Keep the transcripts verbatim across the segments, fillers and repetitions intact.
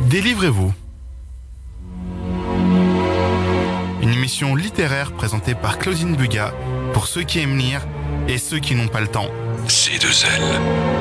Délivrez-vous. Une émission littéraire présentée par Claudine Bugat pour ceux qui aiment lire et ceux qui n'ont pas le temps. C deux L.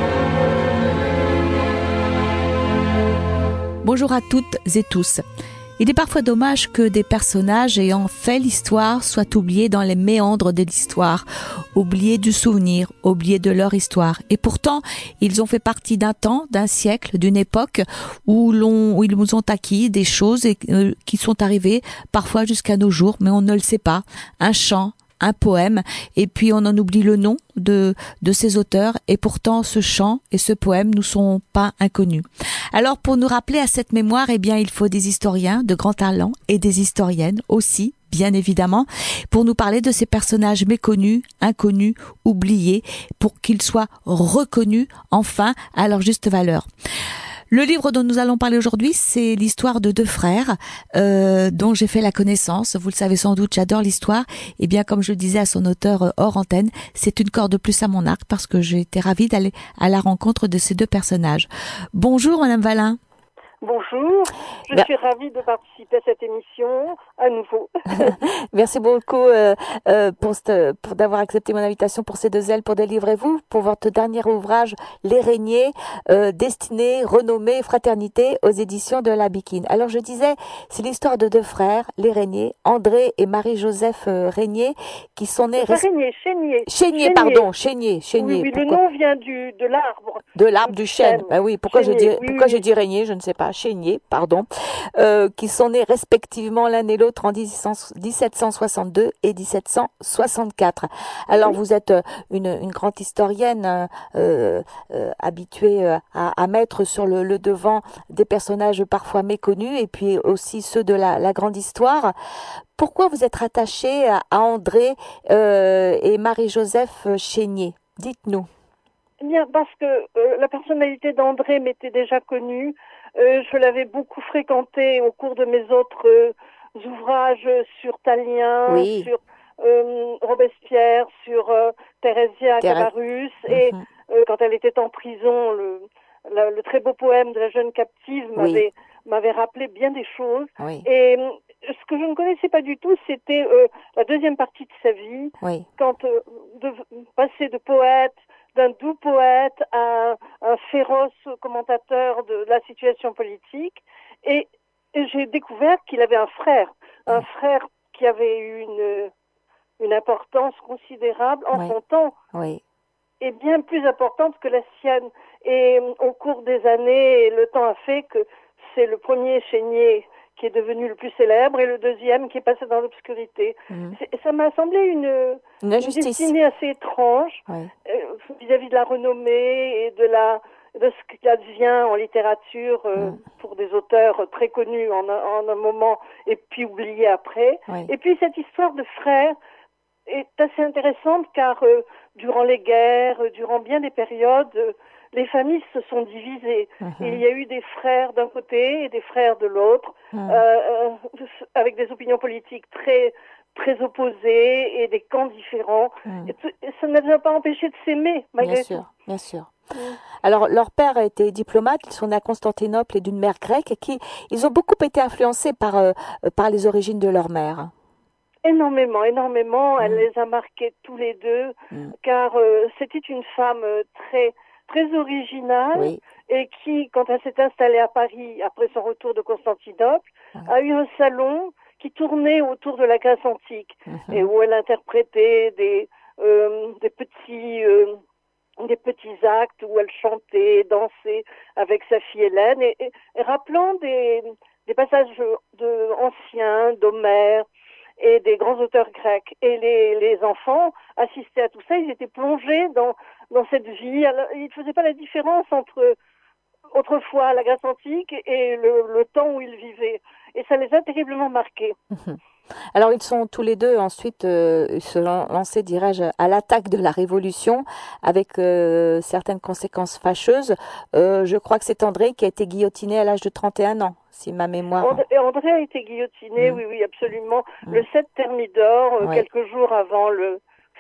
Bonjour à toutes et tous. Il est parfois dommage que des personnages ayant fait l'histoire soient oubliés dans les méandres de l'histoire, oubliés du souvenir, oubliés de leur histoire. Et pourtant, ils ont fait partie d'un temps, d'un siècle, d'une époque où, l'on, où ils nous ont acquis des choses et, euh, qui sont arrivées parfois jusqu'à nos jours, mais on ne le sait pas. Un chant, un poème, et puis on en oublie le nom de de ces auteurs, et pourtant ce chant et ce poème nous sont pas inconnus. Alors pour nous rappeler à cette mémoire, eh bien il faut des historiens de grand talent et des historiennes aussi, bien évidemment, pour nous parler de ces personnages méconnus, inconnus, oubliés, pour qu'ils soient reconnus enfin à leur juste valeur. Le livre dont nous allons parler aujourd'hui, c'est l'histoire de deux frères euh, dont j'ai fait la connaissance. Vous le savez sans doute, j'adore l'histoire. Et bien, comme je le disais à son auteur euh, hors antenne, c'est une corde de plus à mon arc parce que j'ai été ravie d'aller à la rencontre de ces deux personnages. Bonjour, Madame Valin. Bonjour, je ben... suis ravie de participer à cette émission à nouveau. Merci beaucoup euh, euh, pour, cette, pour d'avoir accepté mon invitation pour ces deux ailes pour Délivrez-vous, pour votre dernier ouvrage, Les Régniers, euh, destiné, renommé Fraternité aux éditions de La Bikine. Alors je disais, c'est l'histoire de deux frères, les Régniers, André et Marie-Joseph euh, Régnier, qui sont nés... Res... Régnier, Chénier. Chénier, pardon, Chénier, Chénier. Oui, oui, le nom vient du, de l'arbre. De l'arbre du chêne. Ben oui, pourquoi Chénier, j'ai dit, oui, pourquoi oui. j'ai dit Régnier, je ne sais pas. Chénier, pardon, euh, qui sont nés respectivement l'un et l'autre en dix-sept cent soixante-deux et dix-sept cent soixante-quatre. Alors oui. Vous êtes une, une grande historienne euh, euh, habituée à, à mettre sur le, le devant des personnages parfois méconnus et puis aussi ceux de la, la grande histoire. Pourquoi vous êtes rattachée à, à André euh, et Marie-Joseph Chénier? Dites-nous. Eh bien, parce que euh, la personnalité d'André m'était déjà connue. Euh, je l'avais beaucoup fréquenté au cours de mes autres euh, ouvrages sur Talien, oui. sur euh, Robespierre, sur euh, Thérésia Cabarrus. Mm-hmm. Et euh, quand elle était en prison, le, la, le très beau poème de la jeune captive m'avait, oui. m'avait rappelé bien des choses. Oui. Et euh, ce que je ne connaissais pas du tout, c'était euh, la deuxième partie de sa vie, oui. quand euh, de, passer de poète, d'un doux poète à un, un féroce commentateur de la situation politique. Et, et j'ai découvert qu'il avait un frère, un oui. frère qui avait eu une, une importance considérable en oui. son temps, oui. et bien plus importante que la sienne. Et au cours des années, le temps a fait que c'est le premier Chénier qui est devenu le plus célèbre et le deuxième qui est passé dans l'obscurité. Mmh. Ça m'a semblé une, une, une destinée assez étrange oui. euh, vis-à-vis de la renommée et de, la, de ce qui advient en littérature euh, mmh. pour des auteurs très connus en, en un moment et puis oubliés après. Oui. Et puis cette histoire de frères est assez intéressante car euh, durant les guerres, durant bien des périodes, euh, les familles se sont divisées. Mmh. Il y a eu des frères d'un côté et des frères de l'autre, mmh. euh, avec des opinions politiques très très opposées et des camps différents. Mmh. Et ça ne les a pas empêchés de s'aimer, malgré bien tout. Sûr, bien sûr. Mmh. Alors, leur père était diplomate, ils sont nés à Constantinople et d'une mère grecque, et qui, ils ont beaucoup été influencés par, euh, par les origines de leur mère. Énormément, énormément. Mmh. Elle les a marqués tous les deux, mmh. car euh, c'était une femme très très originale oui. et qui, quand elle s'est installée à Paris après son retour de Constantinople, oui. a eu un salon qui tournait autour de la Grèce antique mmh. et où elle interprétait des euh, des petits euh, des petits actes où elle chantait, dansait avec sa fille Hélène et, et, et rappelant des des passages de anciens, d'Homère et des grands auteurs grecs. Et les, les enfants assistaient à tout ça, ils étaient plongés dans, dans cette vie. Alors, ils ne faisaient pas la différence entre autrefois la Grèce antique et le, le temps où ils vivaient. Et ça les a terriblement marqués. Mmh. Alors ils sont tous les deux ensuite euh, se lancés, dirais-je, à l'attaque de la Révolution avec euh, certaines conséquences fâcheuses. Euh, je crois que c'est André qui a été guillotiné à l'âge de trente et un ans, si ma mémoire... André, André a été guillotiné, mmh. oui, oui, absolument, mmh. le sept Thermidor, oui. quelques jours avant le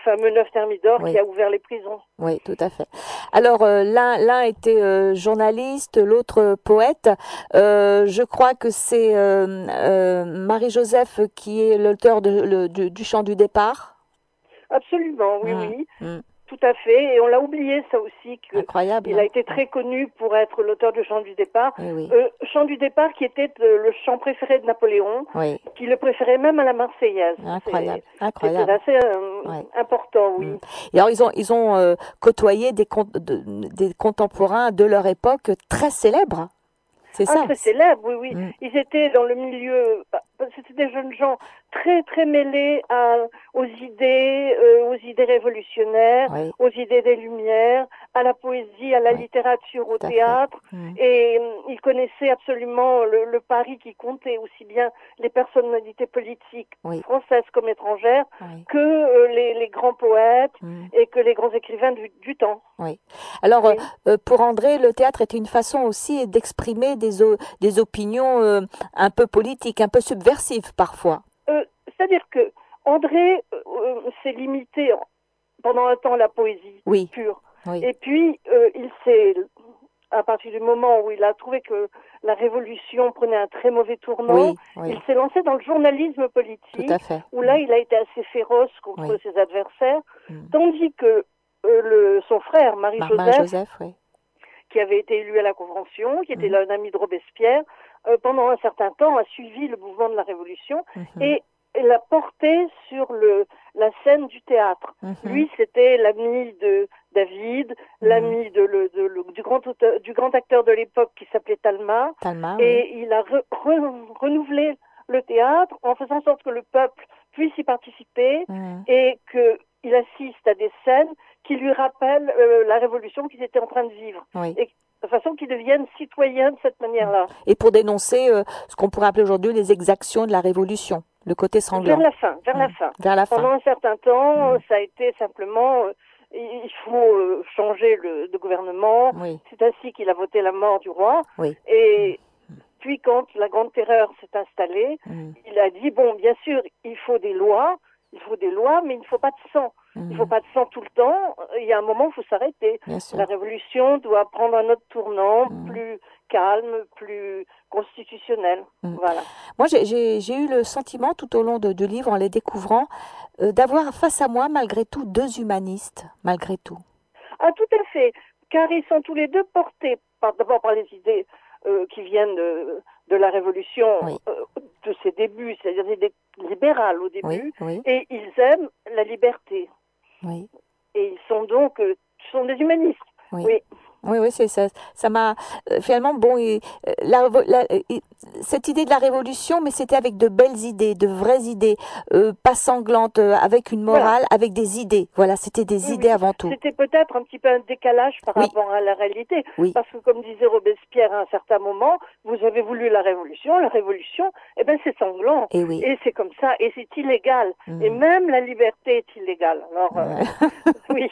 fameux neuf Thermidor Oui. qui a ouvert les prisons. Oui, tout à fait. Alors, euh, l'un, l'un était euh, journaliste, l'autre euh, poète. Euh, je crois que c'est euh, euh, Marie-Joseph qui est l'auteur de, le, du, du chant du départ. Absolument, oui, Mmh, oui. mmh. Tout à fait, et on l'a oublié ça aussi, Incroyable. qu'il a Hein. été très connu pour être l'auteur du Chant du départ. Oui, oui. Euh, Chant du départ qui était euh, le chant préféré de Napoléon, Oui. qui le préférait même à la Marseillaise. Incroyable, C'est, incroyable. C'était assez euh, Ouais. important, oui. Mm. Et alors ils ont ils ont euh, côtoyé des con- de, des contemporains de leur époque très célèbres. C'est Ah, ça. très célèbre, oui, oui. Mm. Ils étaient dans le milieu, c'était des jeunes gens très, très mêlés à, aux idées, euh, aux idées révolutionnaires, Oui. aux idées des Lumières, à la poésie, à la Oui. littérature, au Tout à théâtre. Mm. Et euh, ils connaissaient absolument le, le Paris qui comptait, aussi bien les personnalités politiques Oui. françaises comme étrangères, Oui. que euh, les, les grands poètes Mm. et que les grands écrivains du, du temps. Oui. Alors Oui. euh, pour André, le théâtre était une façon aussi d'exprimer des o- des opinions euh, un peu politiques, un peu subversives parfois. Euh, c'est-à-dire que André euh, s'est limité pendant un temps à la poésie Oui. pure. Oui. Et puis, euh, il s'est, à partir du moment où il a trouvé que la révolution prenait un très mauvais tournant, Oui. Oui. il s'est lancé dans le journalisme Tout politique, à fait. où là, il a été assez féroce contre Oui. ses adversaires, Mm. tandis que euh, le, son frère, Marie-Joseph, Marie-Joseph, oui. qui avait été élu à la Convention, qui était Mm. un ami de Robespierre, euh, pendant un certain temps a suivi le mouvement de la Révolution Mm-hmm. et, et l'a porté sur le, la scène du théâtre. Mm-hmm. Lui, c'était l'ami de David, Mm. l'ami de le, de, le, du, grand auteur, du grand acteur de l'époque qui s'appelait Talma, Talma, et oui. il a re, re, renouvelé le théâtre en faisant en sorte que le peuple puisse y participer Mm. et qu'il assiste à des scènes qui lui rappellent euh, la révolution qu'ils étaient en train de vivre. Oui. Et de façon qu'ils deviennent citoyens de cette manière-là. Et pour dénoncer euh, ce qu'on pourrait appeler aujourd'hui les exactions de la Révolution, le côté sanglant. Vers la fin, vers mmh. la fin. Vers la fin. Pendant un certain temps, mmh. ça a été simplement, euh, il faut euh, changer le, de gouvernement. Oui. C'est ainsi qu'il a voté la mort du roi. Oui. Et mmh. puis quand la Grande Terreur s'est installée, mmh. il a dit, bon, bien sûr, il faut des lois, il faut des lois, mais il ne faut pas de sang. Il ne faut pas de sang tout le temps. Il y a un moment où il faut s'arrêter. La révolution doit prendre un autre tournant, mmh. plus calme, plus constitutionnel. Mmh. Voilà. Moi, j'ai, j'ai, j'ai eu le sentiment tout au long de, du livre, en les découvrant, euh, d'avoir face à moi, malgré tout, deux humanistes, malgré tout. Ah, tout à fait. Car ils sont tous les deux portés, par, d'abord par les idées euh, qui viennent de, de la révolution, oui. euh, de ses débuts, c'est-à-dire des idées libérales au début, oui, oui. et ils aiment la liberté. Oui. Et ils sont donc, euh, sont des humanistes. Oui. oui. Oui, oui, c'est ça. Ça m'a euh, finalement bon. Et, euh, la, la, et, cette idée de la révolution, mais c'était avec de belles idées, de vraies idées, euh, pas sanglantes, euh, avec une morale, voilà. Avec des idées. Voilà, c'était des oui, idées oui. avant tout. C'était peut-être un petit peu un décalage par oui. rapport à la réalité, oui. parce que comme disait Robespierre à un certain moment, vous avez voulu la révolution, la révolution, eh ben c'est sanglant, et, oui. et c'est comme ça, et c'est illégal, mmh. et même la liberté est illégale. Alors euh, oui.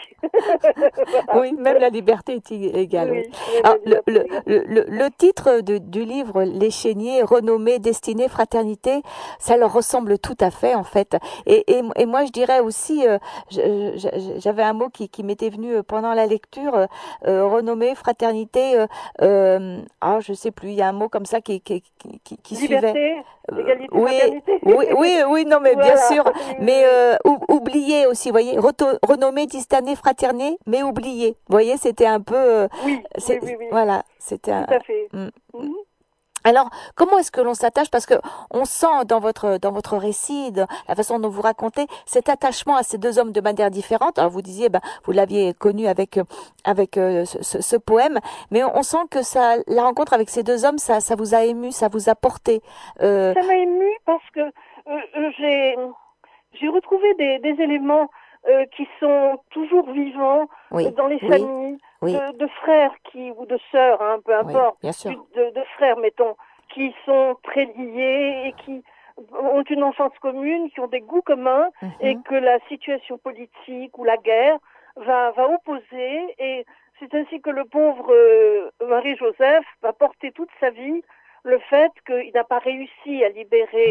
voilà. Oui, même la liberté est illégale. Oui. oui. Alors, le, le, le, le titre de, du livre, Les Chéniers, renommée, destinée, fraternité, ça leur ressemble tout à fait en fait. Et, et, et moi je dirais aussi, euh, je, je, j'avais un mot qui, qui m'était venu pendant la lecture, euh, renommée, fraternité, euh, euh, ah je sais plus, il y a un mot comme ça qui, qui, qui, qui Liberté, suivait. Égalité, oui, fraternité. oui, oui, oui, non mais voilà. bien sûr, mais euh, ou, oublier aussi, vous voyez, Reto, renommée, destinée, fraternité, mais oublier. Vous voyez, c'était un peu. Euh, oui, c'est, oui, oui, oui. Voilà, c'était. Tout un, à fait. Mm, mm-hmm. Alors, comment est-ce que l'on s'attache? Parce que on sent dans votre dans votre récit, de la façon dont vous racontez, cet attachement à ces deux hommes de manière différente. Alors, vous disiez, ben, vous l'aviez connu avec avec euh, ce, ce poème, mais on sent que ça, la rencontre avec ces deux hommes, ça, ça vous a ému, ça vous a porté. Euh... Ça m'a ému parce que euh, j'ai j'ai retrouvé des, des éléments euh, qui sont toujours vivants oui, euh, dans les oui, familles oui. De, de frères qui ou de sœurs, hein, peu importe, oui, bien sûr. De, de frères, mettons, qui sont très liés et qui ont une enfance commune, qui ont des goûts communs, mm-hmm. et que la situation politique ou la guerre va, va opposer. Et c'est ainsi que le pauvre euh, Marie-Joseph va porter toute sa vie le fait qu'il n'a pas réussi à libérer oui.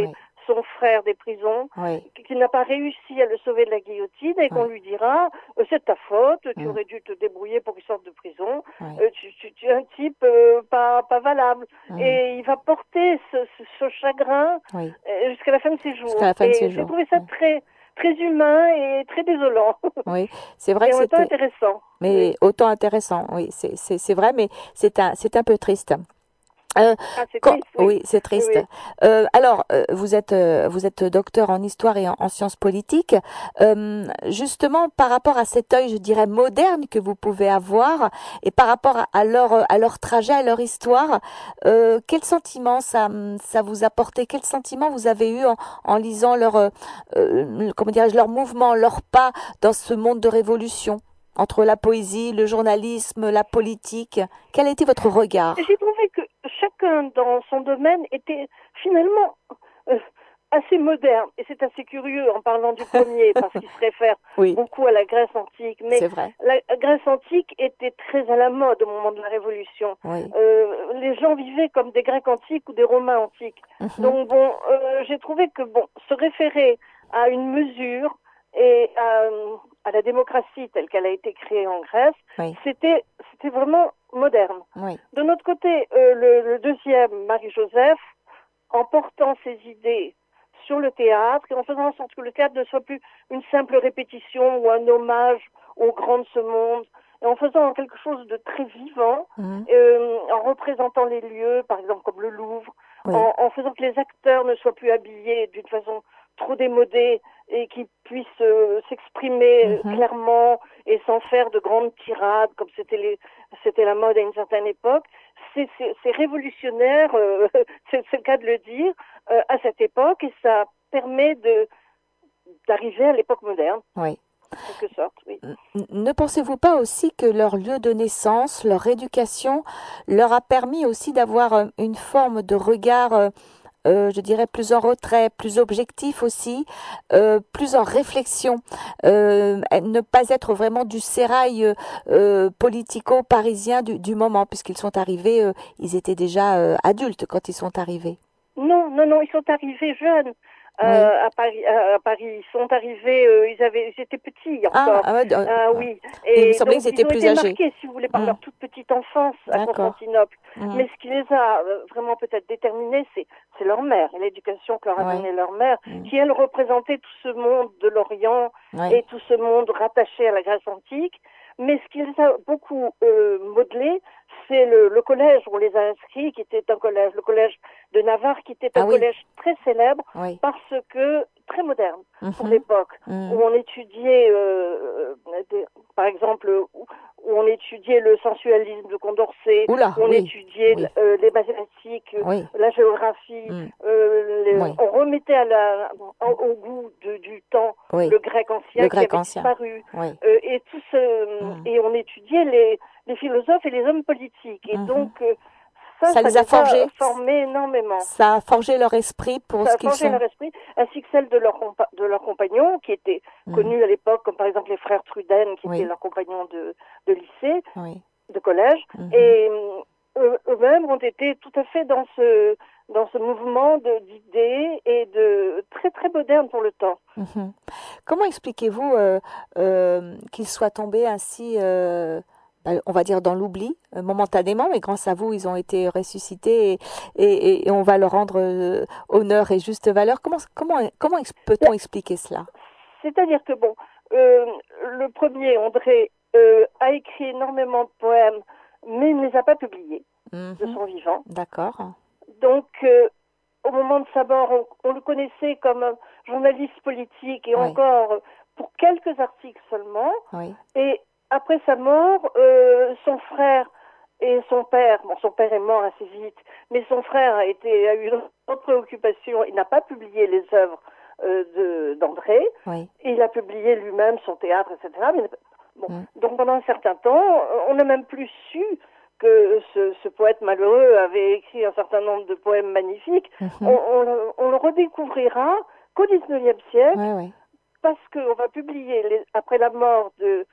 son frère des prisons, oui. qui n'a pas réussi à le sauver de la guillotine et qu'on Oui. lui dira euh, c'est ta faute, tu Mm. aurais dû te débrouiller pour qu'il sorte de prison, Oui. euh, tu, tu, tu es un type euh, pas, pas valable. Mm. Et il va porter ce, ce, ce chagrin Oui. euh, jusqu'à la fin de ses Jusqu'à jours. la fin de ses Et j'ai jours. trouvé ça Oui. très, très humain et très désolant. Oui. C'est vrai Et que en même temps c'était, intéressant. mais Oui. autant intéressant. Oui, c'est, c'est, c'est vrai, mais c'est un, c'est un peu triste. Euh, Ah, c'est quand, triste, oui. oui, c'est triste. Oui. Euh, alors, euh, vous êtes, euh, vous êtes docteur en histoire et en, en sciences politiques. Euh, justement, par rapport à cet œil, je dirais moderne que vous pouvez avoir, et par rapport à, à leur, à leur trajet, à leur histoire, euh, quel sentiment ça, ça vous a apporté? Quel sentiment vous avez eu en, en lisant leur, euh, euh, comment dirais-je, leur mouvement, leur pas dans ce monde de révolution entre la poésie, le journalisme, la politique? Quel a été votre regard? J'ai trouvé que chacun dans son domaine était finalement euh, assez moderne. Et c'est assez curieux en parlant du premier, parce qu'il se réfère Oui, beaucoup à la Grèce antique. Mais c'est vrai. la Grèce antique était très à la mode au moment de la Révolution. Oui. Euh, les gens vivaient comme des Grecs antiques ou des Romains antiques. Mhm. Donc bon, euh, j'ai trouvé que bon, se référer à une mesure et à, à la démocratie telle qu'elle a été créée en Grèce, Oui, c'était c'était vraiment moderne. oui, De notre côté, euh, le, le deuxième, Marie-Joseph, en portant ses idées sur le théâtre et en faisant en sorte que le théâtre ne soit plus une simple répétition ou un hommage aux grands de ce monde, et en faisant quelque chose de très vivant, mhm. euh, en représentant les lieux, par exemple comme le Louvre, Oui, en, en faisant que les acteurs ne soient plus habillés d'une façon trop démodée et qu'ils puissent euh, s'exprimer euh, mhm. clairement et sans faire de grandes tirades comme c'était les, c'était la mode à une certaine époque. C'est, c'est, c'est révolutionnaire, euh, c'est, c'est le cas de le dire, euh, à cette époque, et ça permet de, d'arriver à l'époque moderne, Oui. en quelque sorte, oui. N- Ne pensez-vous pas aussi que leur lieu de naissance, leur éducation, leur a permis aussi d'avoir euh, une forme de regard, euh, euh, je dirais, plus en retrait, plus objectif aussi, euh, plus en réflexion, euh, ne pas être vraiment du sérail euh, euh, politico-parisien du, du moment, puisqu'ils sont arrivés, euh, ils étaient déjà euh, adultes quand ils sont arrivés. Non, non, non, ils sont arrivés jeunes Oui. euh, à Paris. À Paris, ils sont arrivés, euh, ils avaient, ils étaient petits Ah, encore. ah ouais, euh, Ah euh, oui, il me et semblait donc qu'ils étaient ils ont plus été âgés. marqués, si vous voulez, par Hmm, leur toute petite enfance à d'accord. Constantinople. Hmm, Mais ce qui les a euh, vraiment peut-être déterminés, c'est, c'est leur mère et l'éducation que leur a ouais. donnée leur mère, Hmm, qui elle représentait tout ce monde de l'Orient ouais. et tout ce monde rattaché à la Grèce antique. Mais ce qui les a beaucoup euh, modelés, c'est le, le collège où on les a inscrits, qui était un collège, le collège de Navarre, qui était un Ah oui, collège très célèbre oui. parce que très moderne pour Mhm, l'époque, où mhm. on étudiait, euh, des, par exemple, où, où on étudiait le sensualisme de Condorcet, Oula, où on oui, étudiait oui, euh, les mathématiques, oui, la géographie, mm, euh, les, oui, on remettait à la, au, au goût de, du temps oui. le grec Le ancien qui grec avait ancien, disparu, oui. euh, et tout ce, Mm, et on étudiait les, les philosophes et les hommes politiques, et mhm. donc euh, ça, Ça ça les a les a forgés, formés énormément. ça a forgé leur esprit pour Ça ce a qu'ils forgé sont. leur esprit, ainsi que celle de leurs compa- de leurs compagnons, qui étaient Mm, connus à l'époque, comme par exemple les frères Truden, qui étaient oui, leurs compagnons de, de lycée, oui. de collège, Mhm, et euh, eux-mêmes ont été tout à fait dans ce dans ce mouvement de- d'idées et de très très moderne pour le temps. mhm. Comment expliquez-vous euh, euh, qu'ils soient tombés ainsi, euh, bah, on va dire, dans l'oubli, euh, momentanément, mais grâce à vous, ils ont été ressuscités et, et, et on va leur rendre euh, honneur et juste valeur. Comment, comment, comment ex- peut-on expliquer cela? C'est-à-dire que bon, euh, le premier, André, euh, a écrit énormément de poèmes, mais il ne les a pas publiés de Mhm, son vivant. d'accord. Donc, euh, au moment de sa mort, on, on le connaissait comme un journaliste politique et Oui, encore pour quelques articles seulement. oui, Et après sa mort, euh, son frère et son père, bon, son père est mort assez vite, mais son frère a été a eu une autre préoccupation. Il n'a pas publié les œuvres euh, de, d'André. oui. Il a publié lui-même son théâtre, et cetera. Mais, bon, Mm, donc pendant un certain temps, on n'a même plus su que ce, ce poète malheureux avait écrit un certain nombre de poèmes magnifiques. On, mhm, on, le- on le redécouvrira qu'au dix-neuvième siècle, ouais, ouais. parce qu'on va publier, les, après la mort de,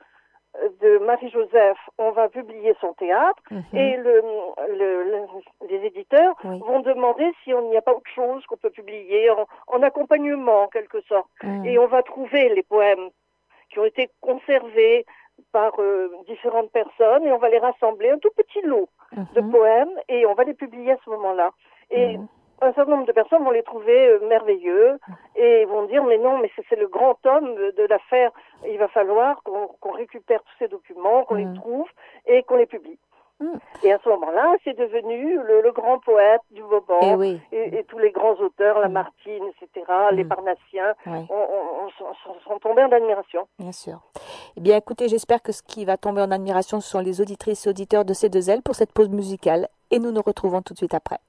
de Marie-Joseph, on va publier son théâtre Mhm. et le, le, le- les éditeurs Oui. vont demander si on n'y a pas autre chose qu'on peut publier en, en accompagnement en quelque sorte. Mhm. Et on va trouver les poèmes qui ont été conservés par euh, différentes personnes et on va les rassembler, un tout petit lot de Mhm. poèmes et on va les publier à ce moment-là. Et Mhm. un certain nombre de personnes vont les trouver euh, merveilleux et vont dire mais non, mais c'est, c'est le grand homme de l'affaire. Il va falloir qu'on, qu'on récupère tous ces documents, qu'on Mhm. les trouve et qu'on les publie. Mhm. Et à ce moment-là, c'est devenu le, le grand poète du Vauban Eh oui. et, et tous les grands auteurs, Lamartine, et cetera, les Mhm. Parnassiens, Oui. on, on, on, sont- sont- sont tombés en admiration. Bien sûr. Eh bien, écoutez, j'espère que ce qui va tomber en admiration, ce sont les auditrices et auditeurs de C deux L pour cette pause musicale. Et nous nous retrouvons tout de suite après.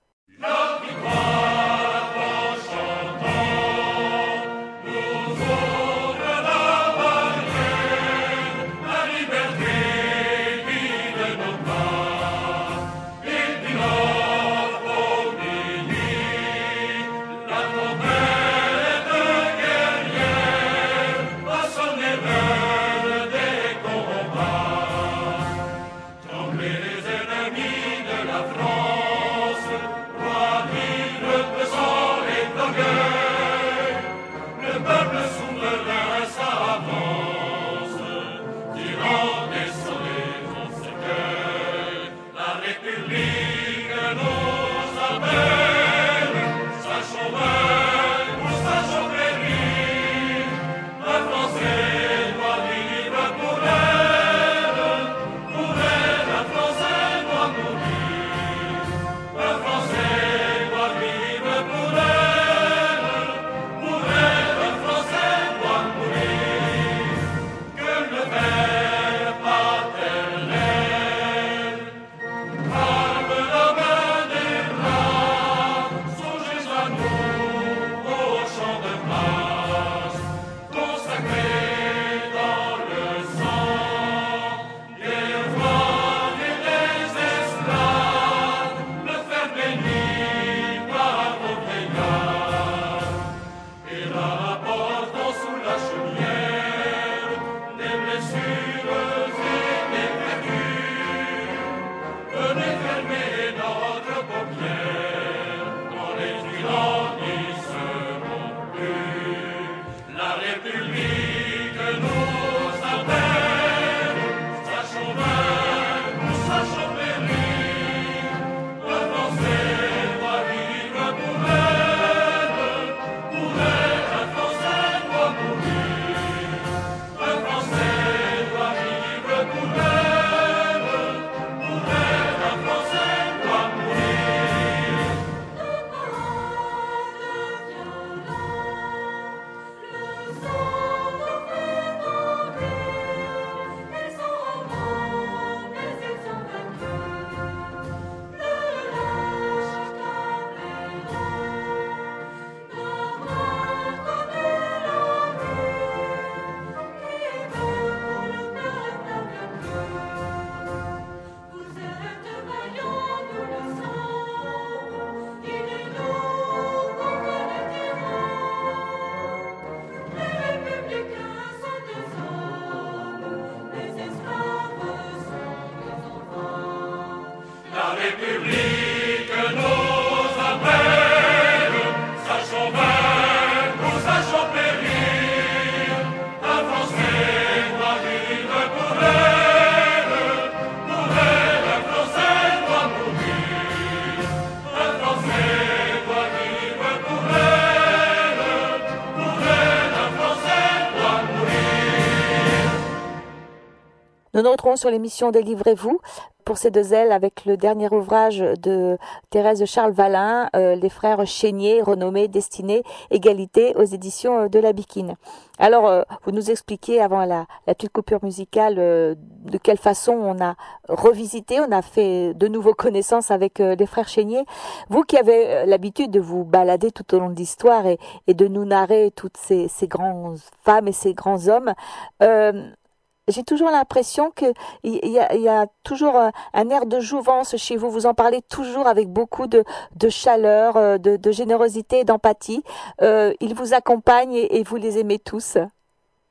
Nous nous retrouvons sur l'émission Délivrez-vous pour C deux L avec le dernier ouvrage de Thérèse de Charles Vallin, euh, Les Frères Chénier, renommé Destinée, Égalité aux éditions de La Biquine. Alors, euh, vous nous expliquez avant la, la petite coupure musicale euh, de quelle façon on a revisité, on a fait de nouveau connaissance avec euh, les Frères Chénier. Vous qui avez euh, l'habitude de vous balader tout au long de l'histoire et, et de nous narrer toutes ces, ces grandes femmes et ces grands hommes, euh, j'ai toujours l'impression qu'il y a, il y a toujours un air de jouvence chez vous. Vous en parlez toujours avec beaucoup de, de chaleur, de, de générosité et d'empathie. Euh, ils vous accompagnent et, et vous les aimez tous.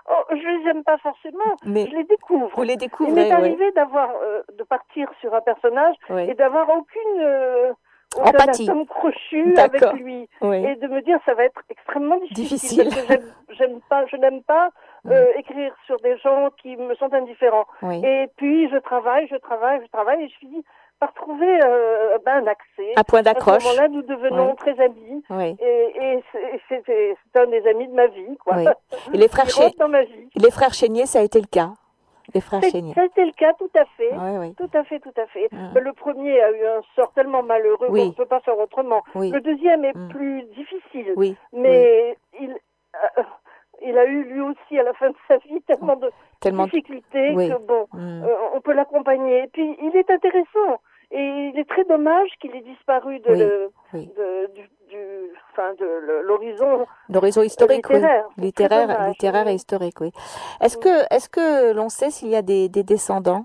Oh, je les aime pas forcément, Mais je les découvre. vous les Il découvrez, m'est ouais. arrivé d'avoir, euh, de partir sur un personnage Oui. et d'avoir aucune, euh, aucun Empathie. atome crochu D'accord. avec lui. Oui. Et de me dire, ça va être extrêmement difficile. Difficile. Parce que j'aime, j'aime pas, je n'aime pas euh, écrire sur des gens qui me sont indifférents. Oui. Et puis, je travaille, je travaille, je travaille, et je finis par trouver euh, ben, un accès. Un point À ce d'accroche. moment-là, nous devenons Oui. très amis. Oui. Et, et c'est, c'est, c'est, c'est un des amis de ma vie, quoi. Oui. Et les frères, Qui Ché... rentre dans ma vie. les frères Chénier, ça a été le cas. Les frères C'est, Chénier. ça a été le cas, tout à fait. Oui, oui. Tout à fait, tout à fait. Mm. Ben, le premier a eu un sort tellement malheureux Oui. qu'on ne peut pas faire autrement. Oui. Le deuxième est Mm. plus difficile. Oui. Mais il, euh, il a eu lui aussi à la fin de sa vie tellement de Tellement. difficultés Oui. que bon, Mm. euh, on peut l'accompagner. Et puis il est intéressant. Et il est très dommage qu'il ait disparu de, Oui. le, Oui. de, du, du, enfin de le- l'horizon L'horizon historique, littéraire. oui. C'est très Littéraire, dommage, littéraire oui. et historique, oui. Est-ce Mm. que, est-ce que l'on sait s'il y a des, des descendants?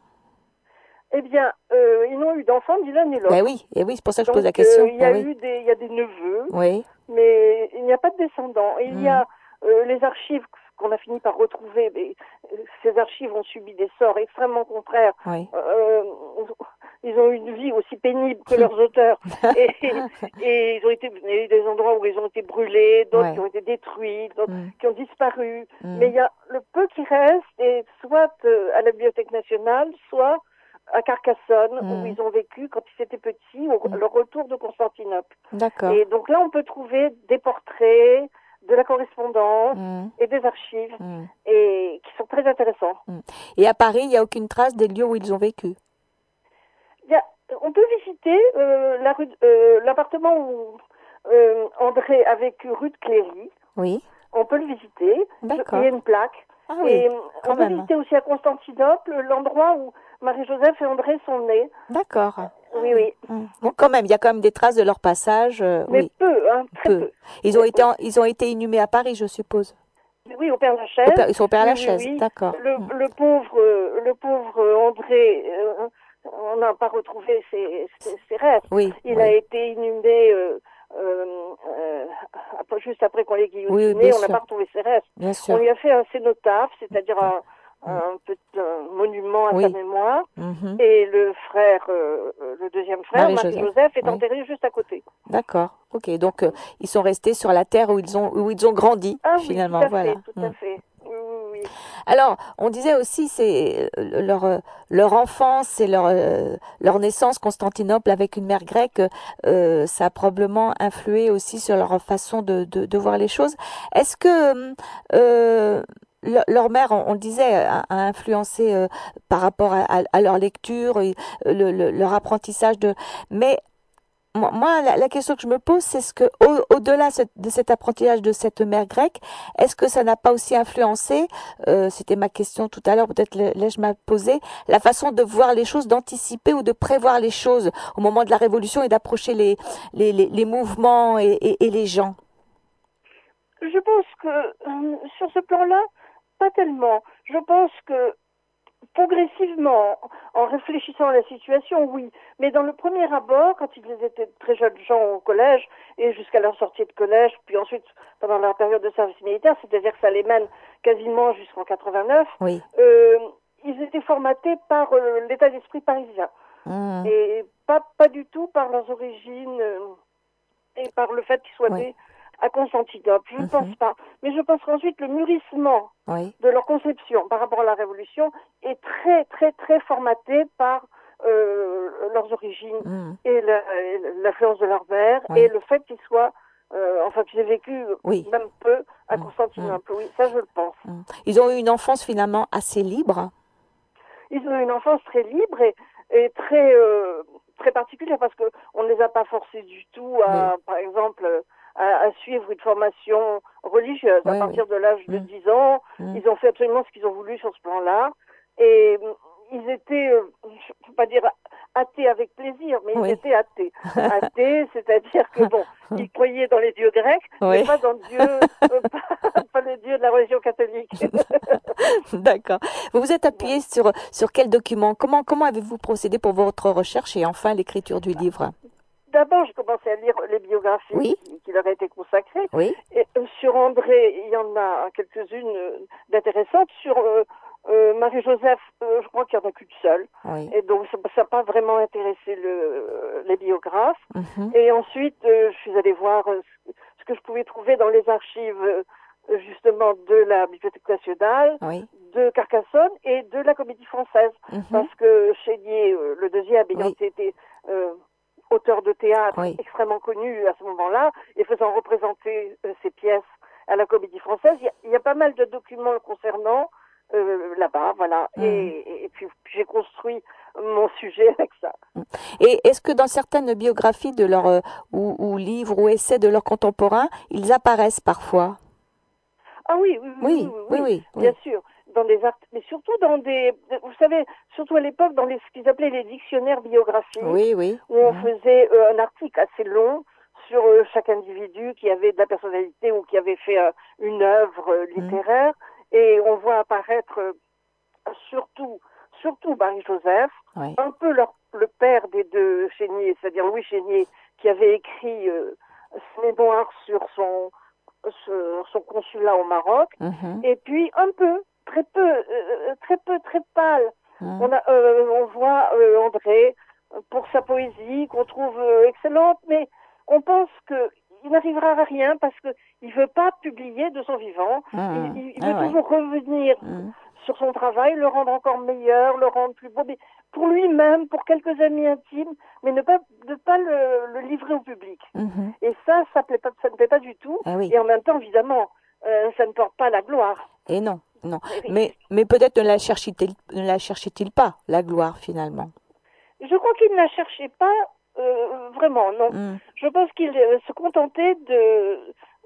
Eh bien, euh, ils n'ont eu d'enfants ni l'un ni l'autre. Ben oui, et oui, c'est pour ça que je Donc, pose la question. euh, il y a Ben oui. eu des, il y a des neveux, Oui. mais il n'y a pas de descendants. Il Mm. y a euh, les archives qu'on a fini par retrouver, mais euh, ces archives ont subi des sorts extrêmement contraires. Oui. Euh, ils ont eu une vie aussi pénible que leurs auteurs. Et, et ils ont été, il y a eu des endroits où ils ont été brûlés, d'autres Ouais. qui ont été détruits, d'autres Mm. qui ont disparu. Mm. Mais il y a le peu qui reste, et soit euh, à la Bibliothèque nationale, soit à Carcassonne, Mm. où ils ont vécu quand ils étaient petits, au Mm. le retour de Constantinople. D'accord. Et donc là, on peut trouver des portraits, de la correspondance Mm. et des archives, Mm. et qui sont très intéressants. Et à Paris, il n'y a aucune trace des lieux où ils ont vécu. Il y a- on peut visiter euh, la rue, euh, l'appartement où euh, André a vécu rue de Cléry. Oui. On peut le visiter. D'accord. Il y a une plaque. Ah oui, Et quand on peut même. visiter aussi à Constantinople l'endroit où Marie-Joseph et André sont nés. D'accord. Oui, oui. Mm. Bon, quand même, il y a quand même des traces de leur passage. euh, Mais oui, peu, hein, très peu. peu. Ils ont été, en- ils ont été inhumés à Paris, je suppose. Oui, au Père Au Lachaise. Père- ils sont au Père Oui, Lachaise. oui, oui. D'accord. Le, Mm. le pauvre, euh, le pauvre André, euh, on n'a pas retrouvé ses, ses, ses restes. Oui. Il oui. a été inhumé euh, euh, euh, après- juste après qu'on l'ait Oui, guillotiné. bien On n'a sûr. pas retrouvé ses restes. Bien On sûr. lui a fait un cénotaphe, c'est-à-dire un, un petit un monument à Oui. sa mémoire. Mhm. Et le frère, euh, le deuxième frère, Marie-Joseph. Marie-Joseph, est Oui. enterré juste à côté. D'accord. Ok. Donc euh, ils sont restés sur la terre où ils ont où ils ont grandi Ah oui, finalement. tout à Voilà. fait, tout à Mm. fait. Oui, oui, oui. Alors, on disait aussi c'est euh, leur euh, leur enfance et leur euh, leur naissance Constantinople avec une mère grecque, euh, ça a probablement influé aussi sur leur façon de de, de voir les choses. Est-ce que euh, le- leur mère, on, on le disait, a, a influencé euh, par rapport à, à, à leur lecture, et, euh, le, le, leur apprentissage de. Mais moi, moi, la, la question que je me pose, c'est ce que, au, au-delà ce- de cet apprentissage de cette mère grecque, est-ce que ça n'a pas aussi influencé, euh, c'était ma question tout à l'heure, peut-être le- l'ai-je mal posée, la façon de voir les choses, d'anticiper ou de prévoir les choses au moment de la Révolution et d'approcher les, les, les, les mouvements et, et, et les gens? Je pense que euh, sur ce plan-là, pas tellement. Je pense que progressivement, en réfléchissant à la situation, oui. Mais dans le premier abord, quand ils étaient très jeunes gens au collège, et jusqu'à leur sortie de collège, puis ensuite pendant leur période de service militaire, c'est-à-dire que ça les mène quasiment jusqu'en quatre-vingt-neuf, Oui. euh, ils étaient formatés par euh, l'état d'esprit parisien. Mmh. Et pas, pas du tout par leurs origines euh, et par le fait qu'ils soient Oui. nés à Constantinople. Je ne Mhm. pense pas. Mais je pense qu'ensuite, le mûrissement Oui. de leur conception par rapport à la Révolution est très, très, très formaté par euh, leurs origines Mmh. et la- et l'influence de leur mère Oui. et le fait qu'ils soient, euh, enfin qu'ils aient vécu Oui. même peu à Mmh. Constantinople. Oui, ça je le pense. Mmh. Ils ont eu une enfance finalement assez libre. Ils ont eu une enfance très libre et, et très, euh, très particulière parce que on ne les a pas forcés du tout à, par exemple, à, à suivre une formation religieuse. Oui, à partir oui. de l'âge de Mm. dix ans, Mm. ils ont fait absolument ce qu'ils ont voulu sur ce plan-là. Et euh, ils étaient, euh, je ne peux pas dire athées avec plaisir, mais Oui. ils étaient athées. Athées, c'est-à-dire que bon, ils croyaient dans les dieux grecs, Oui. mais pas dans Dieu, euh, pas, pas le Dieu de la religion catholique. D'accord. Vous vous êtes appuyé sur, sur quel document? Comment, comment avez-vous procédé pour votre recherche et enfin l'écriture du livre? d'abord, j'ai commencé à lire les biographies Oui. qui, qui leur étaient consacrées. Oui. Et euh, sur André, il y en a quelques-unes euh, d'intéressantes. Sur euh, euh, Marie-Joseph, euh, je crois qu'il n'y en a qu'une seule. Oui. Et donc, ça n'a pas vraiment intéressé le, les biographes. Mhm. Et ensuite, euh, je suis allée voir euh, ce que je pouvais trouver dans les archives, euh, justement, de la Bibliothèque nationale, Oui. de Carcassonne et de la Comédie Française. Mhm. Parce que Chénier, euh, le deuxième, ayant Oui. été euh, auteur de théâtre Oui. extrêmement connu à ce moment-là, et faisant représenter euh, ses pièces à la Comédie Française, il y a, il y a pas mal de documents le concernant euh, là-bas, voilà. Mhm. Et, et puis, j'ai construit mon sujet avec ça. Et est-ce que dans certaines biographies de leurs euh, ou, ou livres ou essais de leurs contemporains, ils apparaissent parfois? Ah oui, oui, oui, Oui, oui, oui, oui, oui. bien sûr. Dans des art... mais surtout dans des, vous savez, surtout à l'époque, dans les, ce qu'ils appelaient les dictionnaires biographiques, Oui, oui. où on Mhm. faisait euh, un article assez long sur euh, chaque individu qui avait de la personnalité ou qui avait fait euh, une œuvre euh, littéraire, et on voit apparaître euh, surtout, surtout Marie-Joseph, Oui. un peu leur, le père des deux Chénier, c'est-à-dire Louis Chénier, qui avait écrit euh, ce mémoire sur son sur son consulat au Maroc, Mhm. et puis un peu, très peu, euh, très peu, très pâle. Mhm. On, a, euh, on voit euh, André pour sa poésie qu'on trouve euh, excellente, mais on pense que il n'arrivera à rien parce que il veut pas publier de son vivant. Mhm. Il, il, il Ah veut ouais. toujours revenir Mhm. sur son travail, le rendre encore meilleur, le rendre plus beau, mais pour lui-même, pour quelques amis intimes, mais ne pas ne pas le, le livrer au public. Mhm. Et ça, ça plaît pas, ça ne plaît pas du tout. Ah oui. Et en même temps, évidemment, euh, ça ne porte pas la gloire. Et non, non. Eh oui. Mais, mais peut-être ne la cherchait-il, ne la cherchait-il pas, la gloire, finalement. Je crois qu'il ne la cherchait pas euh, vraiment, non. Mhm. Je pense qu'il euh, se contentait de,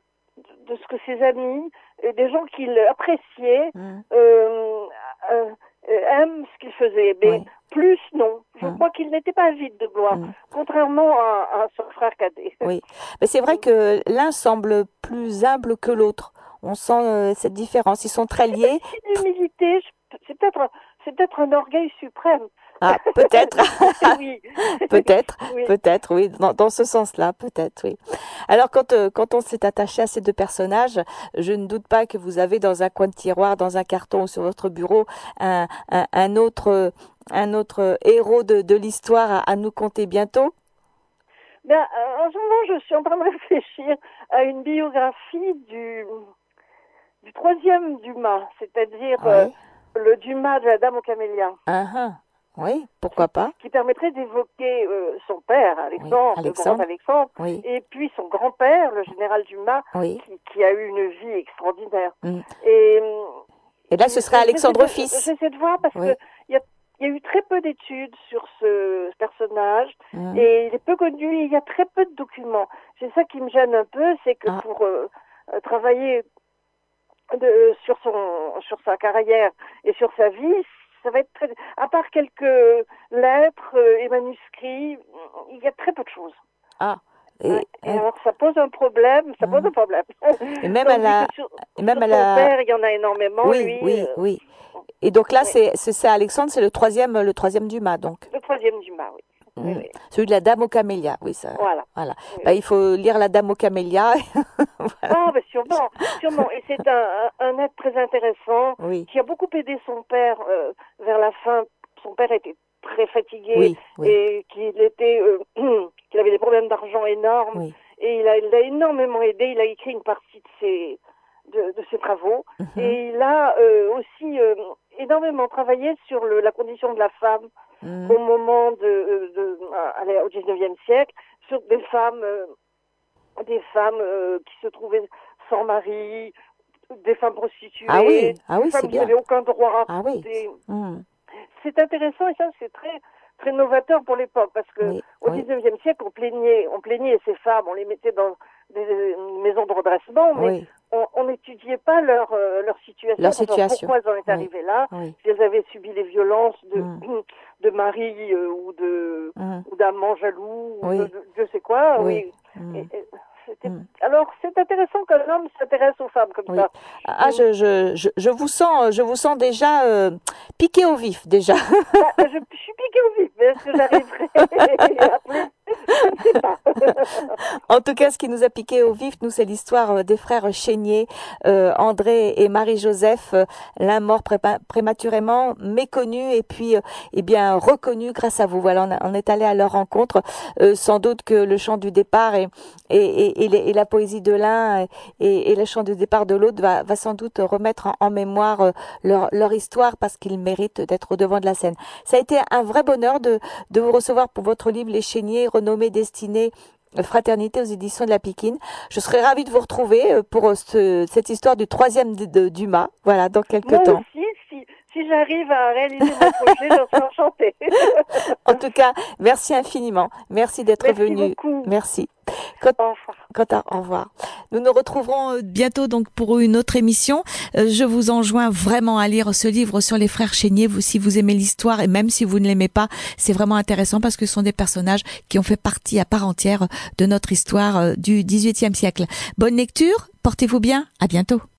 de ce que ses amis, et des gens qu'il appréciait, Mhm. euh, euh, euh, aiment ce qu'il faisait. Mais Oui. plus, non. Je Mhm. crois qu'il n'était pas avide de gloire, Mhm. contrairement à, à son frère cadet. Oui. Mais c'est vrai que l'un semble plus humble que l'autre. On sent euh, cette différence. Ils sont très liés. C'est une humilité, je- c'est peut-être un- c'est peut-être un orgueil suprême. Ah, peut-être. Oui. Peut-être, Oui. peut-être, oui, dans, dans ce sens-là, peut-être, oui. Alors, quand, euh, quand on s'est attaché à ces deux personnages, je ne doute pas que vous avez dans un coin de tiroir, dans un carton ou sur votre bureau, un, un, un autre, un autre héros de, de l'histoire à, à nous conter bientôt. Ben, euh, en ce moment, je suis en train de réfléchir à une biographie du, du troisième Dumas, c'est-à-dire euh, Oui. le Dumas de la Dame aux Camélias, Ah, ah. Oui, pourquoi pas. qui permettrait d'évoquer euh, son père, Alexandre, Oui, le Alexandre. grand Alexandre, Oui, et puis son grand-père, le général Dumas, oui. qui, qui a eu une vie extraordinaire. Mm. Et, euh, Et là, ce serait Alexandre j'essaie de- fils. J'essaie de voir parce Oui. que il y a, il y a eu très peu d'études sur ce personnage Mm. et il est peu connu. Il y a très peu de documents. C'est ça qui me gêne un peu, c'est que Ah. pour euh, euh, travailler de, sur son sur sa carrière et sur sa vie, ça va être très. À part quelques lettres euh, et manuscrits, il y a très peu de choses. Ah. Et, Ouais. Et et- alors ça pose un problème, ça pose Mm. un problème. Et même Tandis à la- que sur, et même sur à son la- père, il y en a énormément. oui, lui, oui, euh, oui. Et donc là, oui. c'est c'est c'est Alexandre, c'est le troisième, le troisième Dumas, donc. Le troisième Dumas, oui. Oui, Mm. oui. Celui de la Dame aux Camélias, oui, ça. Voilà. Voilà. Oui, Bah, oui. il faut lire la Dame aux Camélias. Ah, ben sûrement, sûrement. Et c'est un, un, un être très intéressant Oui, qui a beaucoup aidé son père euh, vers la fin. Son père était très fatigué oui, oui, et qu'il était, euh, qu'il avait des problèmes d'argent énormes. oui. Et il a, il a énormément aidé. Il a écrit une partie de ses, de, de ses travaux. Mhm. Et il a euh, aussi euh, énormément travaillé sur le, la condition de la femme Mm. au moment de, euh, de, euh, allez, au dix-neuvième siècle, sur des femmes, euh, des femmes euh, qui se trouvaient sans mari, des femmes prostituées, Ah oui, ah des oui, femmes c'est qui bien. n'avaient aucun droit. Ah oui. Des- Mm. C'est intéressant et ça c'est très très novateur pour l'époque parce que Oui, au oui, dix-neuvième siècle on plaignait, on plaignait ces femmes, on les mettait dans des maisons de redressement, mais oui, on n'étudiait pas leur euh, leur situation, Leur pour savoir situation. pourquoi elles en étaient Oui. arrivées là, oui. si elles avaient subi les violences de Mm. de mari euh, ou de Mm. ou d'amants jaloux ou Oui. de, de je sais quoi, Oui. oui. Mm. Et- et c'était- Mm. Alors c'est intéressant qu'un homme s'intéresse aux femmes comme Oui. ça. Ah, je, je, je, je vous sens, je vous sens déjà euh, piqué au vif, déjà. Bah, je, je suis piquée au vif, mais est-ce que j'arriverai à plus? Je ne sais pas. En tout cas, ce qui nous a piqué au vif, nous, c'est l'histoire des frères Chénier, euh, André et Marie-Joseph, euh, l'un mort pré- prématurément, méconnu et puis euh, eh bien reconnu grâce à vous. Voilà, on, a, on est allé à leur rencontre. Euh, sans doute que le chant du départ et, et, et, et, les, et la poésie de l'un et, et le chant du départ de l'autre va, va sans doute remettre en, en mémoire euh, leur, leur histoire parce qu'ils méritent d'être au devant de la scène. Ça a été un vrai bonheur de, de vous recevoir pour votre livre Les Chénier, renommé Destinée Fraternité aux éditions de la Piquine. Je serais ravie de vous retrouver pour ce, cette histoire du troisième de, de, Dumas, voilà, dans quelques Moi temps. Aussi, si, si j'arrive à réaliser mon projet, j'en serai enchantée. En tout cas, merci infiniment. Merci d'être venu. Merci beaucoup. Merci. Quand, au revoir. Quand à, au revoir. Nous nous retrouverons bientôt donc pour une autre émission. Je vous enjoins vraiment à lire ce livre sur les frères Chénier. Vous, si vous aimez l'histoire et même si vous ne l'aimez pas, c'est vraiment intéressant parce que ce sont des personnages qui ont fait partie à part entière de notre histoire du dix-huitième siècle. Bonne lecture, portez-vous bien, à bientôt.